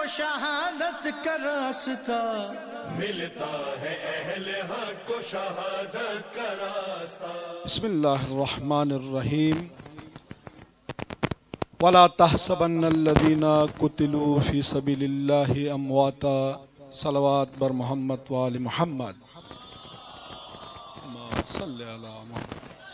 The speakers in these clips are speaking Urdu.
شہادت کا راستہ ملتا ہے اہل حق کو شہادت کا راستہ۔ بسم اللہ الرحمن الرحیم۔ وَلَا تَحْسَبَنَّ الَّذِينَ قُتِلُوا فِي سَبِيلِ اللَّهِ أَمْوَاتًا۔ صلوات بر محمد وآل محمد۔ صلی علی محمد۔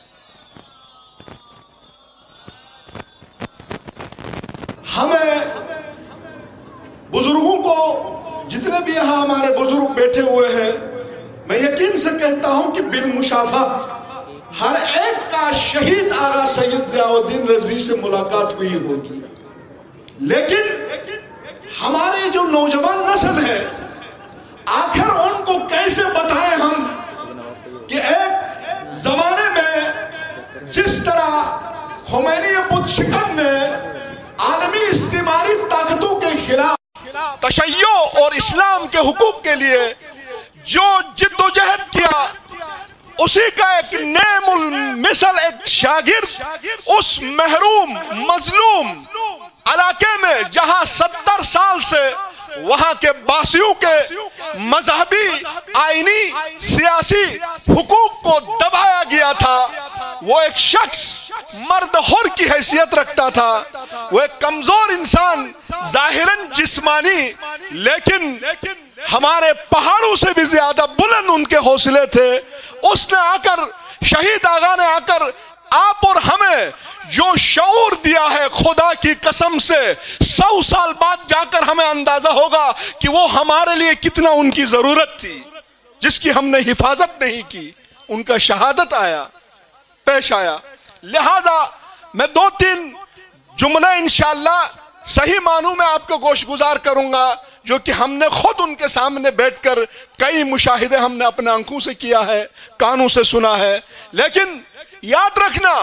ہمیں بزرگوں کو، جتنے بھی یہاں ہمارے بزرگ بیٹھے ہوئے ہیں، میں یقین سے کہتا ہوں کہ بالمشافہ ہر ایک کا شہید آغا سید ضیاء الدین رضوی سے ملاقات ہوئی ہوگی، لیکن ہمارے جو نوجوان نسل ہے، آخر ان کو کیسے بتائیں ہم کہ ایک زمانے میں جس طرح خمینی بت شکن نے عالمی استعماری طاقتوں کے خلاف تشیع اور اسلام کے حقوق کے لیے جو جد و جہد کیا، اسی کا ایک نعم المثل ایک شاگرد اس محروم مظلوم علاقے میں جہاں 70 سال سے وہاں کے باسیوں کے مذہبی، آئینی، سیاسی حقوق کو دبایا گیا تھا، وہ ایک شخص مرد حر کی حیثیت رکھتا تھا، وہ ایک کمزور انسان ظاہراً جسمانی، لیکن ہمارے پہاڑوں سے بھی زیادہ بلند ان کے حوصلے تھے۔ اس نے آ کر، شہید آغا نے آ کر آپ اور ہمیں جو شعور دیا ہے، خدا کی قسم سے 100 سال بعد جا کر ہمیں اندازہ ہوگا کہ وہ ہمارے لیے کتنا ان کی ضرورت تھی، جس کی ہم نے حفاظت نہیں کی۔ ان کا شہادت پیش آیا۔ لہذا میں 2-3 جملے انشاءاللہ صحیح معنوں میں آپ کو گوش گزار کروں گا، جو کہ ہم نے خود ان کے سامنے بیٹھ کر کئی مشاہدے ہم نے اپنے آنکھوں سے کیا ہے، کانوں سے سنا ہے۔ لیکن یاد رکھنا،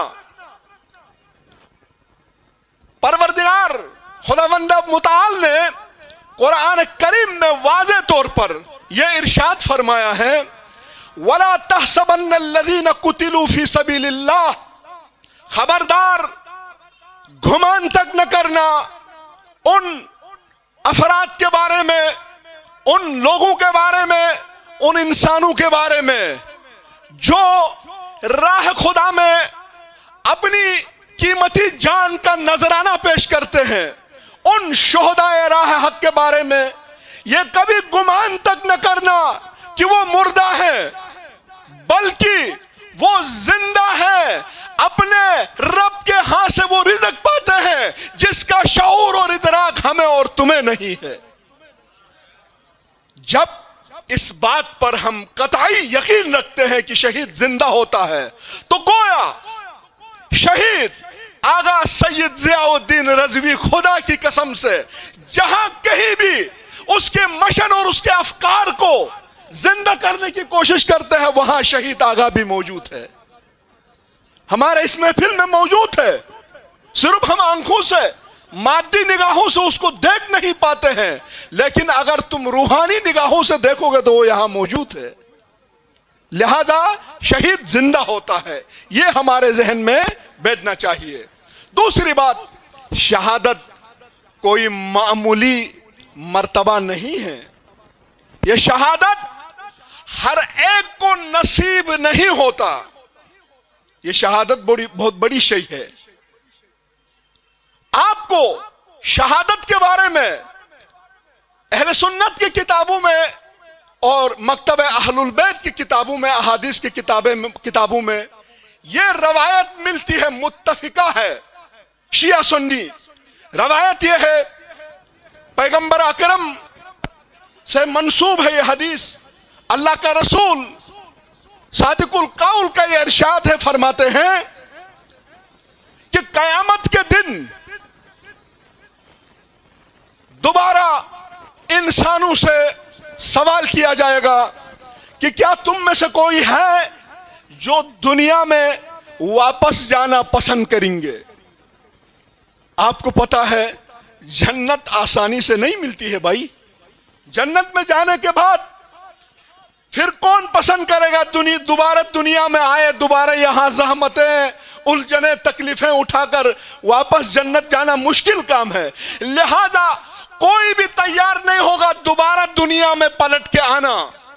پروردگار خداوند متعال نے قرآن کریم میں واضح طور پر یہ ارشاد فرمایا ہے، وَلَا تَحْسَبَنَّ الَّذِينَ قُتِلُوا فِي سَبِيلِ اللَّهِ، خبردار گمان تک نہ کرنا ان افراد کے بارے میں، ان لوگوں کے بارے میں، ان انسانوں کے بارے میں جو راہ خدا میں اپنی قیمتی جان کا نذرانہ پیش کرتے ہیں، ان شہدائے راہ حق کے بارے میں یہ کبھی گمان تک نہ کرنا کہ وہ مردہ ہے، بلکہ وہ زندہ ہے، اپنے رب کے ہاں سے وہ رزق پاتے ہیں جس کا شعور اور ادراک ہمیں اور تمہیں نہیں ہے۔ جب اس بات پر ہم قطعی یقین رکھتے ہیں کہ شہید زندہ ہوتا ہے، تو گویا شہید آغا سید ضیاء الدین رضوی خدا کی قسم سے جہاں کہیں بھی اس کے مشن اور اس کے افکار کو زندہ کرنے کی کوشش کرتے ہیں، وہاں شہید آغا بھی موجود ہے، ہمارے اس محفل میں موجود ہے۔ صرف ہم آنکھوں سے، مادی نگاہوں سے اس کو دیکھ نہیں پاتے ہیں، لیکن اگر تم روحانی نگاہوں سے دیکھو گے تو وہ یہاں موجود ہے۔ لہذا شہید زندہ ہوتا ہے، یہ ہمارے ذہن میں بیٹھنا چاہیے۔ دوسری بات، شہادت کوئی معمولی مرتبہ نہیں ہے، یہ شہادت ہر ایک کو نصیب نہیں ہوتا، یہ شہادت بہت بڑی شے ہے۔ آپ کو شہادت کے بارے میں اہل سنت کی کتابوں میں اور مکتب اہل البیت کی کتابوں میں، احادیث کی کتابوں میں یہ روایت ملتی ہے، متفقہ ہے، شیعہ سنی روایت یہ ہے، پیغمبر اکرم سے منسوب ہے یہ حدیث، اللہ کا رسول صادق القول کا یہ ارشاد ہے، فرماتے ہیں کہ قیامت کے دن دوبارہ انسانوں سے سوال کیا جائے گا کہ کیا تم میں سے کوئی ہے جو دنیا میں واپس جانا پسند کریں گے؟ آپ کو پتا ہے جنت آسانی سے نہیں ملتی ہے بھائی، جنت میں جانے کے بعد پھر کون پسند کرے گا دوبارہ دنیا میں آئے، دوبارہ یہاں زحمتیں، الجھنیں، تکلیفیں اٹھا کر واپس جنت جانا مشکل کام ہے۔ لہذا کوئی بھی تیار نہیں ہوگا دوبارہ دنیا میں پلٹ کے آنا.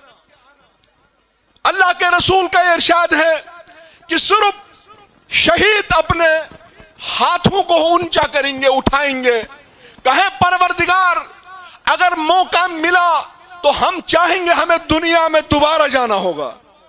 اللہ کے رسول کا ارشاد ہے کہ صرف شہید اپنے ہاتھوں کو اونچا کریں گے, اٹھائیں گے, کہیں پروردگار اگر موقع ملا تو ہم چاہیں گے ہمیں دنیا میں دوبارہ جانا ہوگا.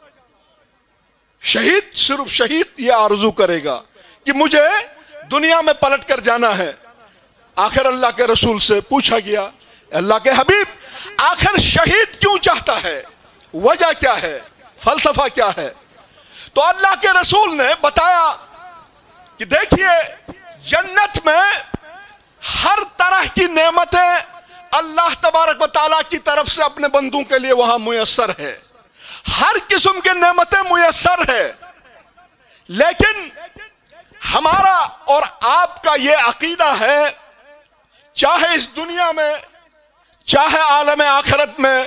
شہید, صرف شہید یہ آرزو کرے گا کہ مجھے دنیا میں پلٹ کر جانا ہے. آخر اللہ کے رسول سے پوچھا گیا, اللہ کے حبیب آخر شہید کیوں چاہتا ہے, وجہ کیا ہے, فلسفہ کیا ہے؟ تو اللہ کے رسول نے بتایا کہ دیکھیے جنت میں ہر طرح کی نعمتیں اللہ تبارک و تعالیٰ کی طرف سے اپنے بندوں کے لیے وہاں میسر ہے, ہر قسم کی نعمتیں میسر ہے. لیکن ہمارا اور آپ کا یہ عقیدہ ہے, چاہے اس دنیا میں چاہے عالم آخرت میں,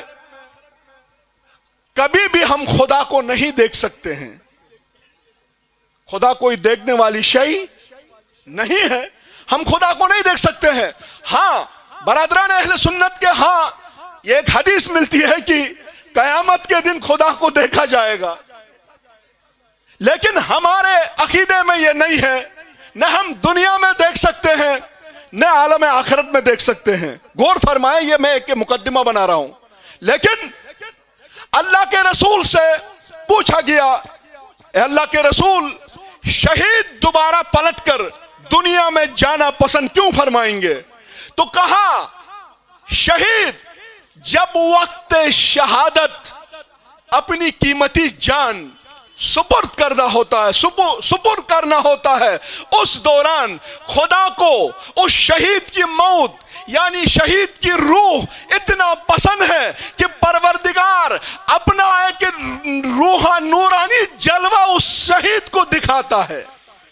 کبھی بھی ہم خدا کو نہیں دیکھ سکتے ہیں. خدا کوئی دیکھنے والی شے نہیں ہے, ہم خدا کو نہیں دیکھ سکتے ہیں. ہاں برادران اہل سنت کے ہاں یہ ایک حدیث ملتی ہے کہ قیامت کے دن خدا کو دیکھا جائے گا, لیکن ہمارے عقیدے میں یہ نہیں ہے. نہ ہم دنیا میں دیکھ سکتے ہیں نہ عالم آخرت میں دیکھ سکتے ہیں. غور فرمائیں, یہ میں ایک مقدمہ بنا رہا ہوں. لیکن اللہ کے رسول سے پوچھا گیا, اے اللہ کے رسول شہید دوبارہ پلٹ کر دنیا میں جانا پسند کیوں فرمائیں گے؟ تو کہا شہید جب وقت شہادت اپنی قیمتی جان سپرد کرنا ہوتا ہے, سپرد کرنا ہوتا ہے, اس دوران خدا کو اس شہید کی موت یعنی شہید کی روح اتنا پسند ہے کہ پروردگار اپنا ایک روح نورانی جلوہ اس شہید کو دکھاتا ہے.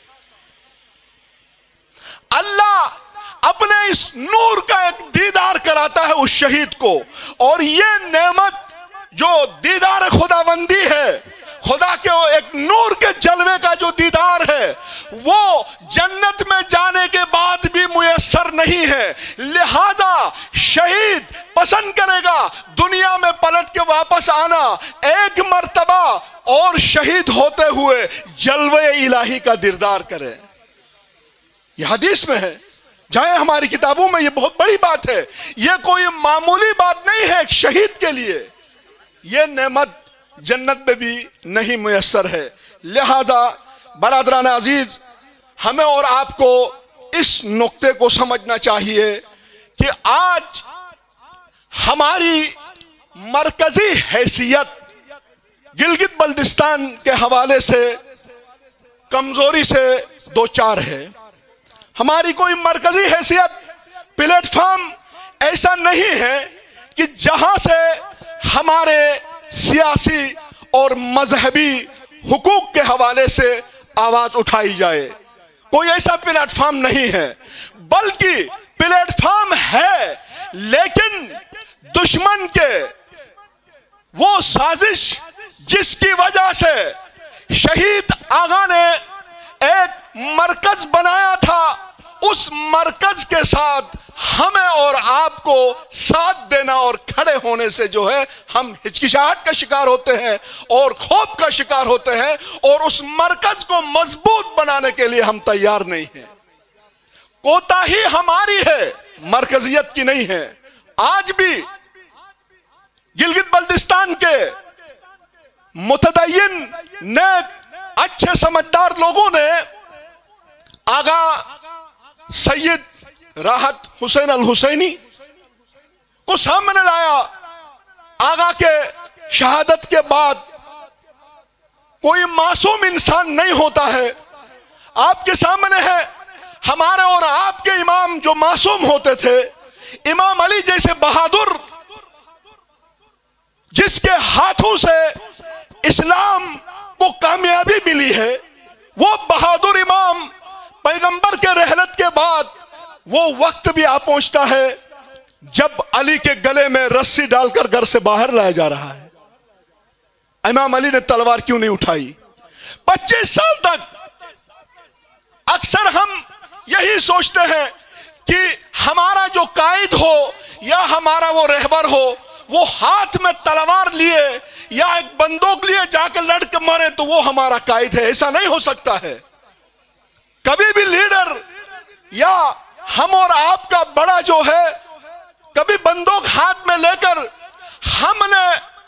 اللہ اپنے اس نور کا ایک دیدار کراتا ہے اس شہید کو, اور یہ نعمت جو دیدار خداوندی ہے, خدا کے ایک نور کے جلوے کا جو دیدار ہے, وہ جنت میں جانے کے بعد بھی میسر نہیں ہے. لہذا شہید پسند کرے گا دنیا میں پلٹ کے واپس آنا, ایک مرتبہ اور شہید ہوتے ہوئے جلوے الہی کا دیدار کرے. یہ حدیث میں ہے, جائیں ہماری کتابوں میں, یہ بہت بڑی بات ہے. یہ کوئی معمولی بات نہیں ہے ایک شہید کے لیے, یہ نعمت جنت میں بھی نہیں میسر ہے. لہذا برادران عزیز ہمیں اور آپ کو اس نقطے کو سمجھنا چاہیے کہ آج ہماری مرکزی حیثیت گلگت بلتستان کے حوالے سے کمزوری سے دوچار ہے. ہماری کوئی مرکزی حیثیت پلیٹ فارم ایسا نہیں ہے کہ جہاں سے ہمارے سیاسی اور مذہبی حقوق کے حوالے سے آواز اٹھائی جائے. کوئی ایسا پلیٹ فارم نہیں ہے, بلکہ پلیٹ فارم ہے لیکن دشمن کے وہ سازش جس کی وجہ سے شہید آغا نے ایک مرکز بنایا تھا, اس مرکز کے ساتھ ہمیں اور آپ کو ساتھ دینا اور کھڑے ہونے سے جو ہے ہم ہچکچاہٹ کا شکار ہوتے ہیں اور خوف کا شکار ہوتے ہیں, اور اس مرکز کو مضبوط بنانے کے لیے ہم تیار نہیں ہیں. کوتاہی ہماری ہے, مرکزیت کی نہیں ہے. آج بھی گلگت بلتستان کے متدین نیک اچھے سمجھدار لوگوں نے آغا سید راحت حسین الحسینی کو سامنے لایا. آغا کے شہادت کے بعد کوئی معصوم انسان نہیں ہوتا ہے. آپ کے سامنے ہے ہمارے اور آپ کے امام جو معصوم ہوتے تھے, امام علی جیسے بہادر جس کے ہاتھوں سے اسلام کو کامیابی ملی ہے, وہ بہادر امام پیغمبر کے رحلت کے بعد وہ وقت بھی آ پہنچتا ہے جب علی کے گلے میں رسی ڈال کر گھر سے باہر لایا جا رہا ہے. امام علی نے تلوار کیوں نہیں اٹھائی؟ 25 سال تک اکثر ہم یہی سوچتے ہیں کہ ہمارا جو قائد ہو یا ہمارا وہ رہبر ہو وہ ہاتھ میں تلوار لیے یا ایک بندوق لیے جا کے لڑ کے مرے تو وہ ہمارا قائد ہے. ایسا نہیں ہو سکتا ہے. کبھی بھی لیڈر یا ہم اور آپ کا بڑا جو ہے کبھی بندوق ہاتھ میں لے کر ہم نے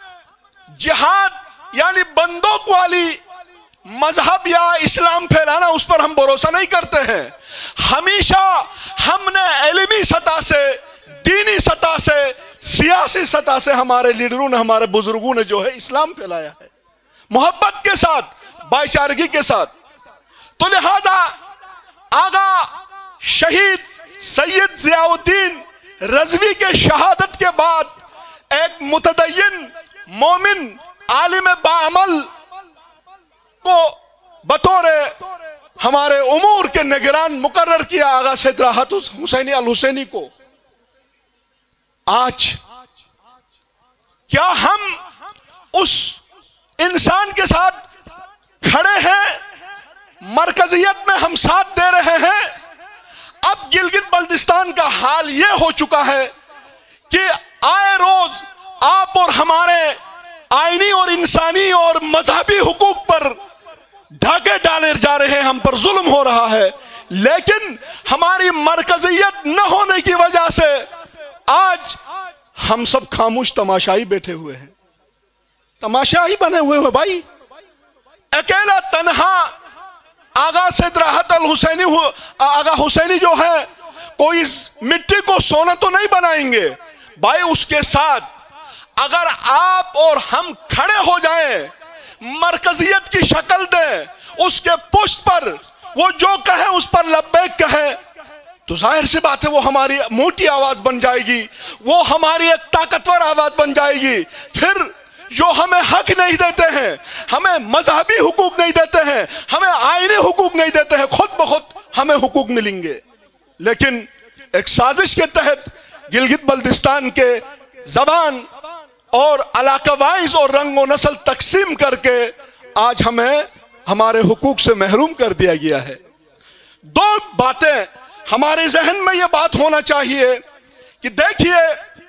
جہاد یعنی بندوق والی مذہب یا اسلام پھیلانا اس پر ہم بھروسہ نہیں کرتے ہیں. ہمیشہ ہم نے علمی سطح سے، دینی سطح سے، سیاسی سطح سے ہمارے لیڈروں نے، ہمارے بزرگوں نے جو ہے اسلام پھیلایا ہے محبت کے ساتھ، بھائی کے ساتھ. تو لہذا آغا شہید سید ضیاء الدین رضوی کے شہادت کے بعد ایک متدین مومن عالم باعمل کو بطور ہمارے امور کے نگران مقرر کیا آغا سید راحت حسینی الحسینی کو. آج کیا ہم اس انسان کے ساتھ کھڑے ہیں؟ مرکزیت میں ہم ساتھ دے رہے ہیں. اب گلگت بلتستان کا حال یہ ہو چکا ہے کہ آئے روز آپ اور ہمارے آئینی اور انسانی اور مذہبی حقوق پر ڈھاکے ڈالے جا رہے ہیں، ہم پر ظلم ہو رہا ہے. لیکن ہماری مرکزیت نہ ہونے کی وجہ سے آج ہم سب خاموش تماشائی بیٹھے ہوئے ہیں، تماشائی بنے ہوئے ہیں. بھائی اکیلا تنہا آغا سید راحت الحسینی آغا حسینی جو ہے کوئی مٹی کو سونا تو نہیں بنائیں گے. بھائی اس کے ساتھ اگر آپ اور ہم کھڑے ہو جائیں، مرکزیت کی شکل دیں، اس کے پشت پر وہ جو کہے اس پر لبیک کہے، تو ظاہر سی بات ہے وہ ہماری موٹی آواز بن جائے گی، وہ ہماری ایک طاقتور آواز بن جائے گی. پھر جو ہمیں حق نہیں دیتے ہیں، ہمیں مذہبی حقوق نہیں دیتے ہیں، ہمیں آئینی حقوق نہیں دیتے ہیں، خود بخود ہمیں حقوق ملیں گے. لیکن ایک سازش کے تحت گلگت بلتستان کے زبان اور علاقہ وائز اور رنگ و نسل تقسیم کر کے آج ہمیں ہمارے حقوق سے محروم کر دیا گیا ہے. دو باتیں ہمارے ذہن میں یہ بات ہونا چاہیے کہ دیکھیے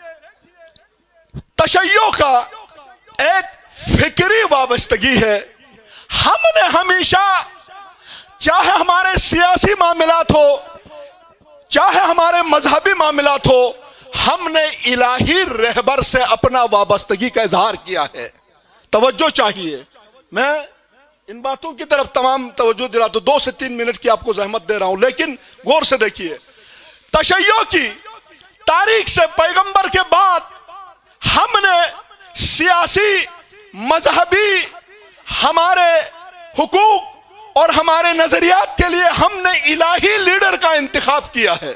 تشیع کا ایک فکری وابستگی ہے. ہم نے ہمیشہ چاہے ہمارے سیاسی معاملات ہو چاہے ہمارے مذہبی معاملات ہو ہم نے الہی رہبر سے اپنا وابستگی کا اظہار کیا ہے. توجہ چاہیے، میں ان باتوں کی طرف تمام توجہ دلاتا ہوں، 2 سے 3 منٹ کی آپ کو زحمت دے رہا ہوں، لیکن غور سے دیکھیے. تشیع کی تاریخ سے پیغمبر کے بعد ہم نے سیاسی، مذہبی، ہمارے حقوق اور ہمارے نظریات کے لیے ہم نے الہی لیڈر کا انتخاب کیا ہے.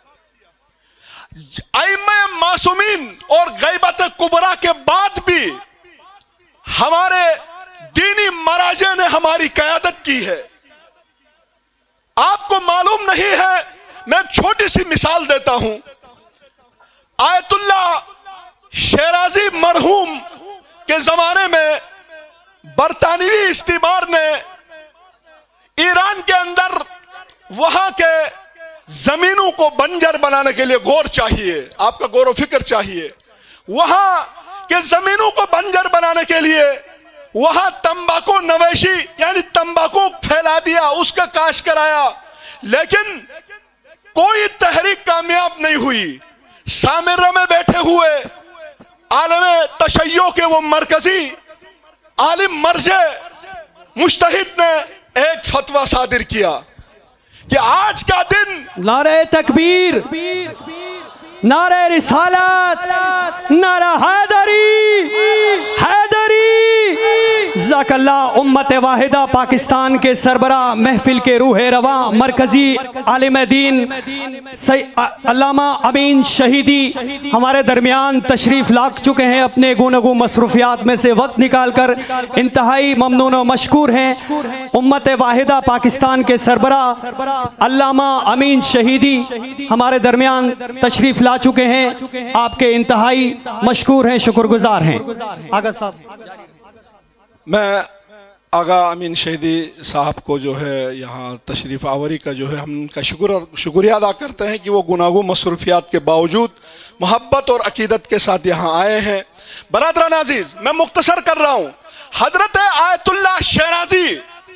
ائمہ معصومین اور غیبت کبریٰ کے بعد بھی ہمارے دینی مراجع نے ہماری قیادت کی ہے. آپ کو معلوم نہیں ہے، میں ایک چھوٹی سی مثال دیتا ہوں. آیت اللہ شیرازی مرحوم کے زمانے میں برطانوی استعمار نے ایران کے اندر وہاں کے زمینوں کو بنجر بنانے کے لیے غور چاہیے، آپ کا غور و فکر چاہیے. وہاں کے زمینوں کو بنجر بنانے کے لیے وہاں تمباکو نویشی یعنی تمباکو پھیلا دیا، اس کا کاشت کرایا، لیکن کوئی تحریک کامیاب نہیں ہوئی. سامرہ میں بیٹھے ہوئے عالم تشیع کے وہ مرکزی عالم مرجع مجتہد نے ایک فتویٰ صادر کیا کہ آج کا دن نعرہ تکبیر، نعرہ رسالت، نعرہ حیدری، حیدری. جزاک اللہ. امت واحدہ پاکستان کے سربراہ، محفل کے روح رواں، مرکزی عالم دین علامہ امین شہیدی ہمارے درمیان تشریف لا چکے ہیں. اپنے گوناگوں مصروفیات میں سے وقت نکال کر انتہائی ممنون و مشکور ہیں. امت واحدہ پاکستان کے سربراہ علامہ امین شہیدی ہمارے درمیان تشریف لا چکے ہیں. آپ کے انتہائی مشکور ہیں، شکر گزار ہیں. آغا صاحب، میں आगा अमीन शहीदी साहब को जो है यहाँ तशरीफ़ आवरी का जो है हम उनका शुक्रिया अदा करते हैं कि वो गुनागो मसरूफियात के बावजूद मोहब्बत और अकीदत के साथ यहाँ आए हैं। बरादरान अजीज, मैं मुख्तसर कर रहा हूँ। हजरत आयतुल्लाह शहराजी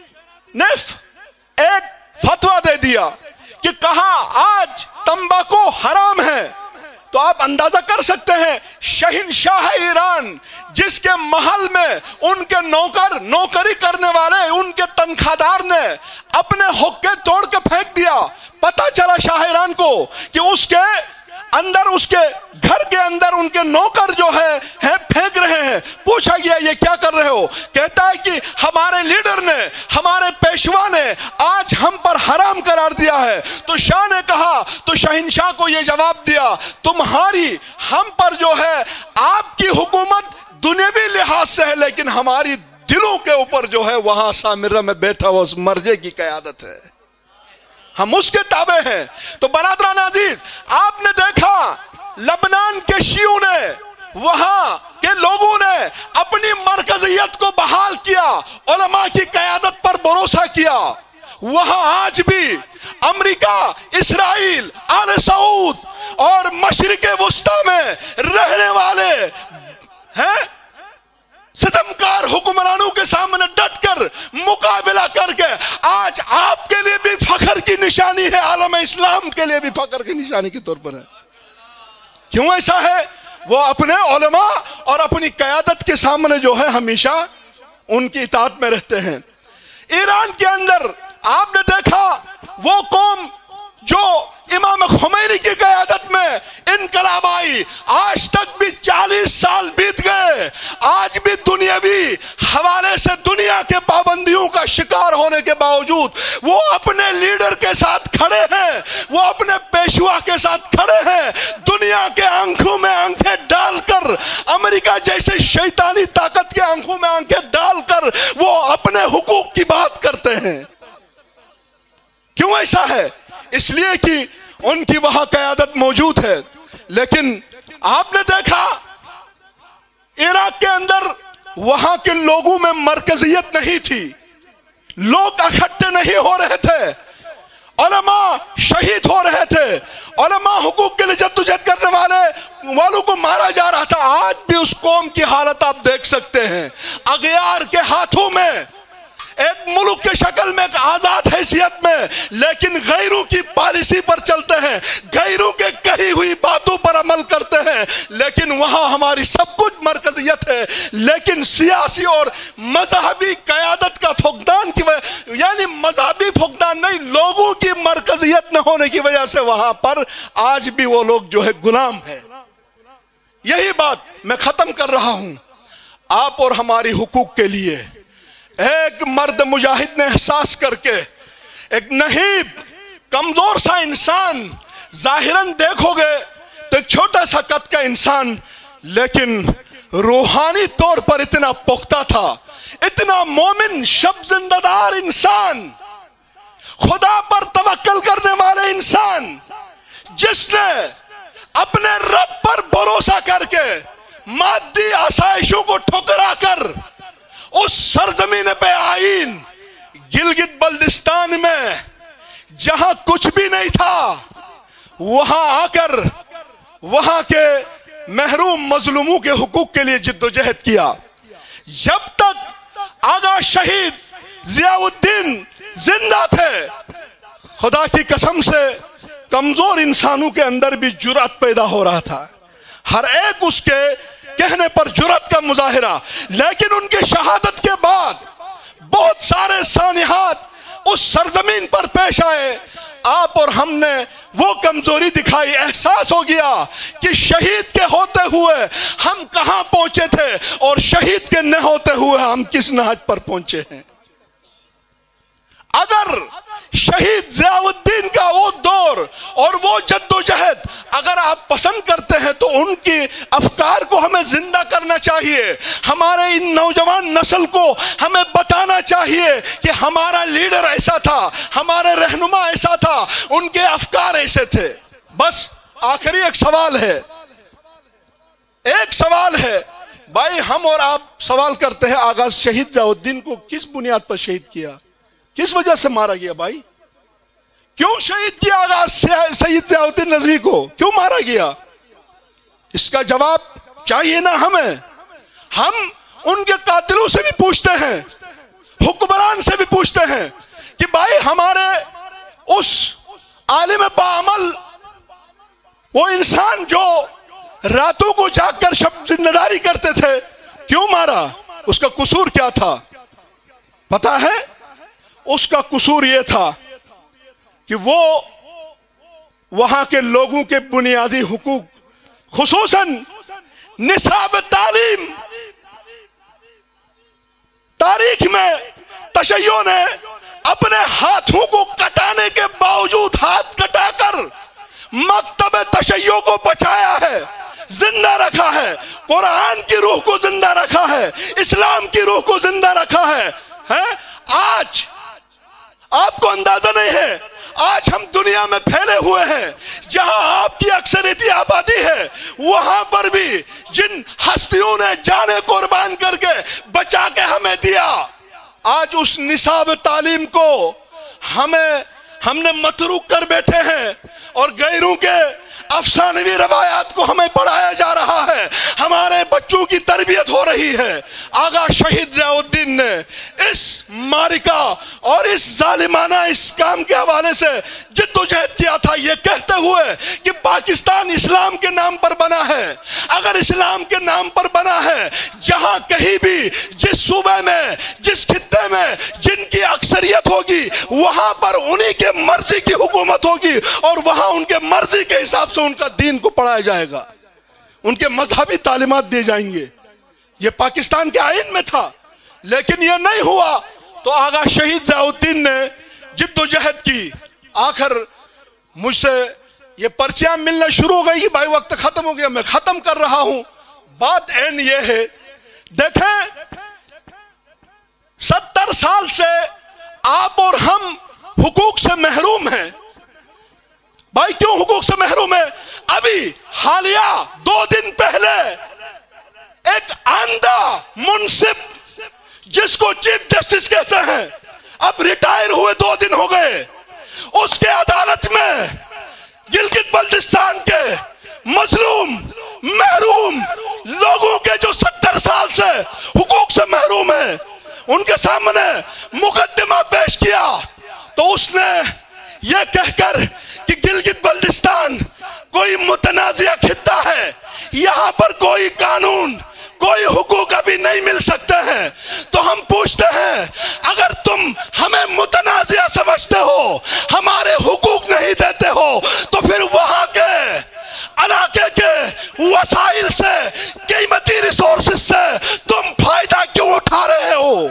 ने एक फतवा दे दिया कि कहा आज तंबाकू हराम है, तो आप अंदाजा कर सकते हैं शहंशाह ईरान जिसके महल में उनके नौकर नौकरी करने वाले उनके तनख्वाहदार ने अपने हुक्के तोड़ के फेंक दिया। पता चला शाह ईरान को कि उसके अंदर, उसके घर के अंदर उनके नौकर जो है फेंक रहे हैं। पूछा गया ये क्या कर रहे हो? कहता है कि हमारे लीडर ने, हमारे पेशवा ने आज हम पर हराम करार दिया है। तो शाह ने कहा, तो शहंशाह को ये जवाब दिया, तुम्हारी हम पर जो है आपकी हुकूमत दुनियावी लिहाज से है, लेकिन हमारी दिलों के ऊपर जो है वहां सामिरा में बैठा हुआ उस मर्जे की क़यादत है, हम उसके ताबे हैं। तो बरादरान अजीज, आपने देखा लबनान के शियों ने, वहां के लोगों ने अपनी मरकजियत को बहाल किया, उलमा की क़यादत पर भरोसा किया। वहां आज भी अमेरिका, इस्राइल, आल सऊद और मशरिक़े वुस्ता में रहने वाले हैं सितमकार हुक्मरानों के सामने डटकर मुकाबला करके आज आपके लिए भी फख्र की निशानी है, आलम इस्लाम के लिए भी फख्र की निशानी के तौर पर है। क्यों ऐसा है? वो अपने उलमा और अपनी क़यादत के सामने जो है हमेशा उनकी इताअत में रहते हैं। ईरान के अंदर आपने देखा वो कौम जो इमाम खुमैनी की क़यादत में इनकलाब आई, आज तक भी 40 साल बीत गए, आज भी दुनियावी हवाले से दुनिया के पाबंदियों का शिकार होने के बावजूद वो अपने लीडर के साथ खड़े हैं, वो अपने पेशवा के साथ खड़े हैं। दुनिया के आंखों में आंखें डालकर, अमेरिका जैसे शैतानी ताकत के आंखों में आंखें डालकर वो अपने हुकूक की बात करते हैं। क्यों ऐसा है? इसलिए कि उनकी वहां क़यादत मौजूद है। लेकिन आपने देखा इराक के अंदर वहां के लोगों में मरकजियत नहीं थी, लोग इकट्ठे नहीं हो रहे थे, उलमा शहीद हो रहे थे, उलमा हुकूक के लिए जद्दोजहद करने वालों को मारा जा रहा था। आज भी उस कौम की हालत आप देख सकते हैं। अगयार के हाथों में एक मुल्क के शक्ल में एक आजाद हैसियत में, लेकिन गैरों की पॉलिसी पर चलते हैं, गैरों के कही हुई बातों पर अमल करते हैं। लेकिन वहां हमारी सब कुछ मरकजियत है, लेकिन सियासी और मजहबी क़यादत का फुकदान की वजह, यानी मजहबी फुकदान नहीं, लोगों की मरकजियत न होने की वजह से वहां पर आज भी वो लोग जो है गुलाम है। यही बात मैं खत्म कर रहा हूं। आप और हमारी हुकूक के लिए एक मर्द मुजाहिद ने एहसास करके, एक नहीब कमजोर सा इंसान, जाहिरन देखोगे तो एक छोटा सा कद का इंसान, लेकिन रूहानी तौर पर इतना पुख्ता था, इतना मोमिन शब जिंदादार इंसान, खुदा पर तवक्कल करने वाले इंसान, जिसने अपने रब पर भरोसा करके मादी आसाइशों को ठुकरा कर उस सरजमीन पे आईन गिलगित बल्दिस्तान में जहां कुछ भी नहीं था, वहां आकर वहां के महरूम मजलूमों के हुकूक के लिए जिद्दोजहद किया। जब तक आगा शहीद जियाउद्दीन जिंदा थे, खुदा की कसम से कमजोर इंसानों के अंदर भी जुर्अत पैदा हो रहा था, हर एक उसके कहने पर जुर्अत का मुजाहिरा। लेकिन उनके शहादत के बाद बहुत सारे सानिहात उस सरजमीन पर पेश आए। आप और हमने वो कमजोरी दिखाई, एहसास हो गया कि शहीद के होते हुए हम कहां पहुंचे थे और शहीद के न होते हुए हम किस नहज पर पहुंचे हैं। अगर शहीद जियाउद्दीन का वो दौर और वो जद्दोजहद अगर आप पसंद करते हैं तो उनकी अफकार को हमें जिंदा करना चाहिए। हमारे इन नौजवान नस्ल को हमें बताना चाहिए कि हमारा लीडर ऐसा था, हमारे रहनुमा ऐसा था, उनके अफकार ऐसे थे। बस आखिरी एक सवाल है, بھائی ہم اور آپ سوال کرتے ہیں آغاز شہید ضیاء الدین کو کس بنیاد پر شہید کیا؟ کس وجہ سے مارا گیا بھائی؟ کیوں شہید کیا آغاز سید ضیاء الدین رضوی کو؟ کیوں مارا گیا؟ اس کا جواب چاہیے نا ہمیں. ہم ان کے قاتلوں سے بھی پوچھتے ہیں, حکمران سے بھی پوچھتے ہیں کہ بھائی ہمارے اس عالم باعمل, وہ انسان جو راتوں کو جاگ کر شب زندہ داری کرتے تھے, کیوں مارا؟ اس کا قصور کیا تھا پتا ہے؟ اس کا قصور یہ تھا کہ وہ وہاں کے لوگوں کے بنیادی حقوق, خصوصاً نصاب تعلیم. تاریخ میں تشیع نے اپنے ہاتھوں کو کٹانے کے باوجود ہاتھ کٹا کر مکتب تشیع کو بچایا ہے, زندہ رکھا ہے, قرآن کی روح کو زندہ رکھا ہے, اسلام کی روح کو زندہ رکھا ہے. آج آپ کو اندازہ نہیں ہے, آج ہم دنیا میں پھیلے ہوئے ہیں, جہاں آپ کی اکثریتی آبادی ہے, وہاں پر بھی جن ہستیوں نے جانیں قربان کر کے بچا کے ہمیں دیا, آج اس نصاب تعلیم کو ہم نے متروک کر بیٹھے ہیں اور غیروں کے افسانوی روایات کو ہمیں پڑھایا جا رہا ہے. ہمارے بچوں کی تربیت ہو رہی ہے. آغا شہید ضیاء الدین نے اس معرکہ اور اس ظالمانہ اس کام کے حوالے سے جد و جہد کیا تھا, یہ کہتے ہوئے کہ پاکستان اسلام کے نام پر بنا ہے. اگر اسلام کے نام پر بنا ہے, جہاں کہیں بھی جس صوبے میں, جس خطے میں جن کی اکثریت ہوگی, وہاں پر انہی کے مرضی کی حکومت ہوگی اور وہاں ان کے مرضی کے حساب سے ان کا دین کو پڑھایا جائے گا, ان کے مذہبی تعلیمات دیے جائیں گے. یہ پاکستان کے آئین میں تھا, لیکن یہ نہیں ہوا. تو آغا شہید ضیاء الدین نے جد و جہد کی. آخر مجھ سے یہ پرچیاں ملنا شروع ہو گئی کہ بھائی وقت ختم ہو گیا, میں ختم کر رہا ہوں. بات این یہ ہے, دیکھیں 70 سال سے آپ اور ہم حقوق سے محروم ہیں. بھائی کیوں حقوق سے محروم ہے؟ ابھی حالیہ 2 دن پہلے ایک آندھا منصف جس کو چیف جسٹس کہتے ہیں, اب ریٹائر ہوئے 2 دن ہو گئے, اس کے عدالت میں گلگت بلتستان کے مظلوم محروم لوگوں کے جو 70 سال سے حقوق سے محروم ہیں, ان کے سامنے مقدمہ پیش کیا. تو اس نے یہ کہہ کر کہ گلگت بلتستان کوئی متنازع خطہ ہے, یہاں پر کوئی قانون, کوئی حقوق ابھی نہیں مل سکتے ہیں. تو ہم پوچھتے ہیں, اگر تم ہمیں متنازع سمجھتے ہو, ہمارے حقوق نہیں دیتے ہو, تو پھر وہاں کے علاقے کے وسائل سے, قیمتی ریسورسز سے تم فائدہ کیوں اٹھا رہے ہو؟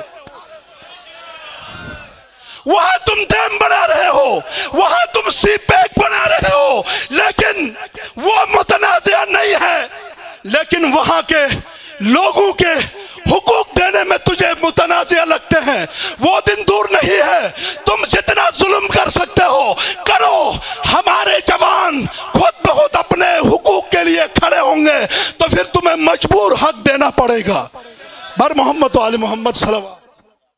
وہاں تم ڈیم بنا رہے ہو, وہاں تم سی پیک بنا رہے ہو, لیکن وہ متنازع نہیں ہے. لیکن وہاں کے لوگوں کے حقوق دینے میں تجھے متنازع لگتے ہیں. وہ دن دور نہیں ہے, تم جتنا ظلم کر سکتے ہو کرو. ہمارے جوان خود بخود اپنے حقوق کے لیے کھڑے ہوں گے, تو پھر تمہیں مجبور حق دینا پڑے گا. بر محمد و آل محمد صلی اللہ علیہ وسلم.